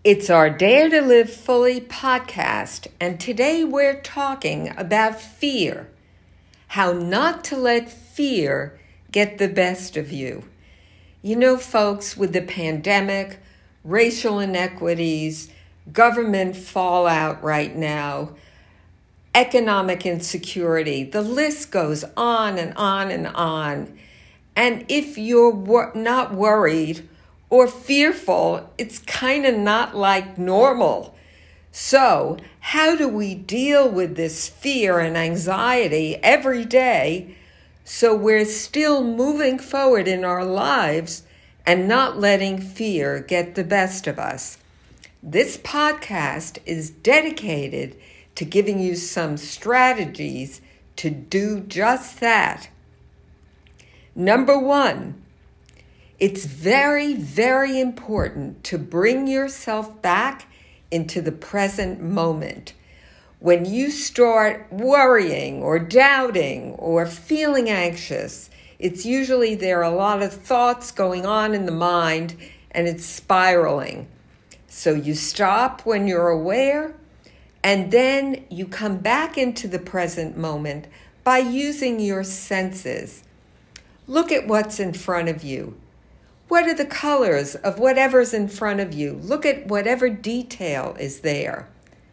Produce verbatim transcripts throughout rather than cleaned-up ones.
It's our Dare to Live Fully podcast, and today we're talking about fear. How not to let fear get the best of you. You know, folks, with the pandemic, racial inequities, government fallout right now, economic insecurity, the list goes on and on and on. And if you're wor- not worried or fearful, it's kind of not like normal. So, how do we deal with this fear and anxiety every day so we're still moving forward in our lives and not letting fear get the best of us? This podcast is dedicated to giving you some strategies to do just that. Number one, it's very, very important to bring yourself back into the present moment. When you start worrying or doubting or feeling anxious, it's usually there are a lot of thoughts going on in the mind and it's spiraling. So you stop when you're aware, and then you come back into the present moment by using your senses. Look at what's in front of you. What are the colors of whatever's in front of you? Look at whatever detail is there.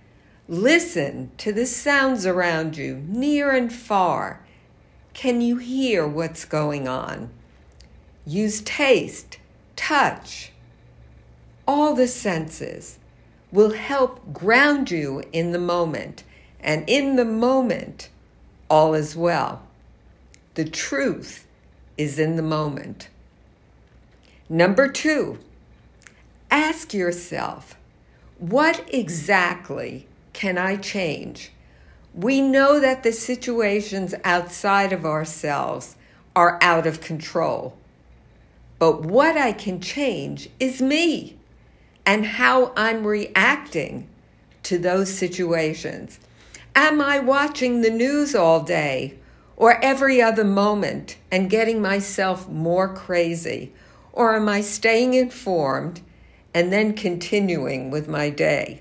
Listen to the sounds around you, near and far. Can you hear what's going on? Use taste, touch. All the senses will help ground you in the moment. And in the moment, all is well. The truth is in the moment. Number two, ask yourself, what exactly can I change? We know that the situations outside of ourselves are out of control. But what I can change is me and how I'm reacting to those situations. Am I watching the news all day or every other moment and getting myself more crazy? Or am I staying informed and then continuing with my day?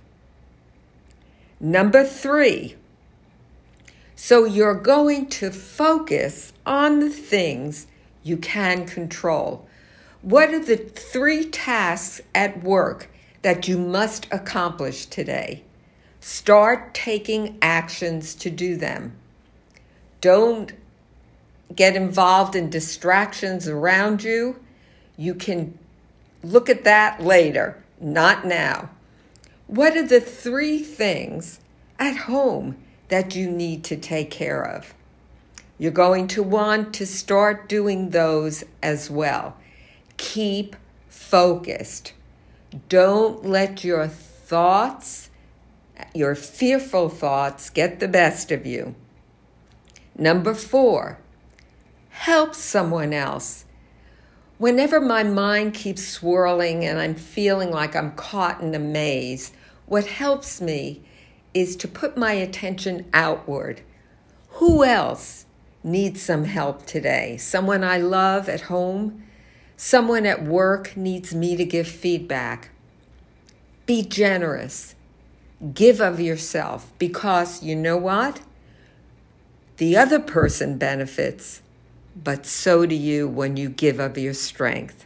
Number three, so you're going to focus on the things you can control. What are the three tasks at work that you must accomplish today? Start taking actions to do them. Don't get involved in distractions around you. You can look at that later, not now. What are the three things at home that you need to take care of? You're going to want to start doing those as well. Keep focused. Don't let your thoughts, your fearful thoughts, get the best of you. Number four, help someone else. Whenever my mind keeps swirling and I'm feeling like I'm caught in a maze, what helps me is to put my attention outward. Who else needs some help today? Someone I love at home? Someone at work needs me to give feedback. Be generous. Give of yourself, because you know what? The other person benefits, but so do you when you give of your strength.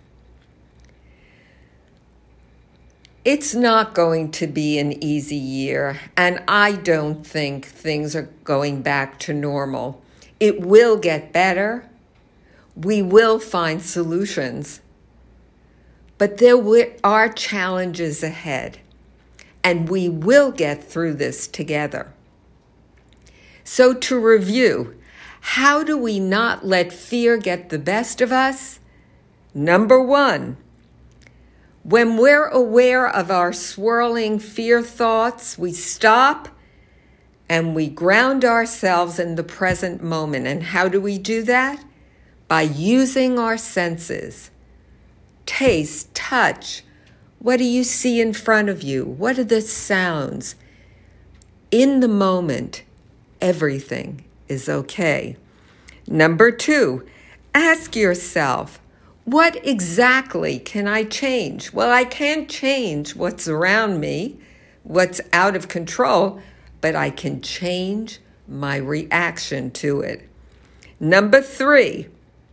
It's not going to be an easy year, and I don't think things are going back to normal. It will get better. We will find solutions. But there are challenges ahead, and we will get through this together. So to review, how do we not let fear get the best of us? Number one, when we're aware of our swirling fear thoughts, we stop and we ground ourselves in the present moment. And how do we do that? By using our senses. Taste, touch. What do you see in front of you? What are the sounds? In the moment, everything is okay. Number two, ask yourself, What exactly can I change? Well, I can't change what's around me, what's out of control, but I can change my reaction to it. Number three,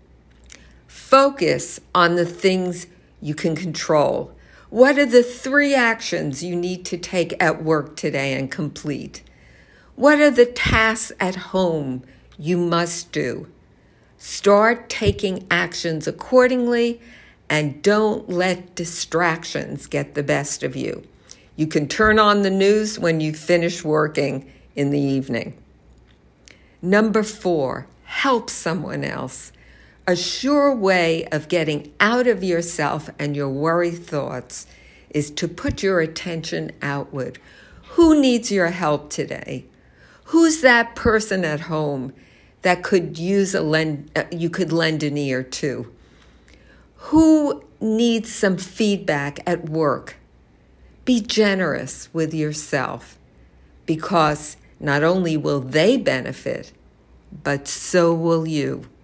focus on the things you can control. What are the three actions you need to take at work today and complete? What are the tasks at home you must do? Start taking actions accordingly and don't let distractions get the best of you. You can turn on the news when you finish working in the evening. Number four, help someone else. A sure way of getting out of yourself and your worry thoughts is to put your attention outward. Who needs your help today? Who's that person at home that could use a lend, uh, you could lend an ear to? Who needs some feedback at work? Be generous with yourself, because not only will they benefit, but so will you.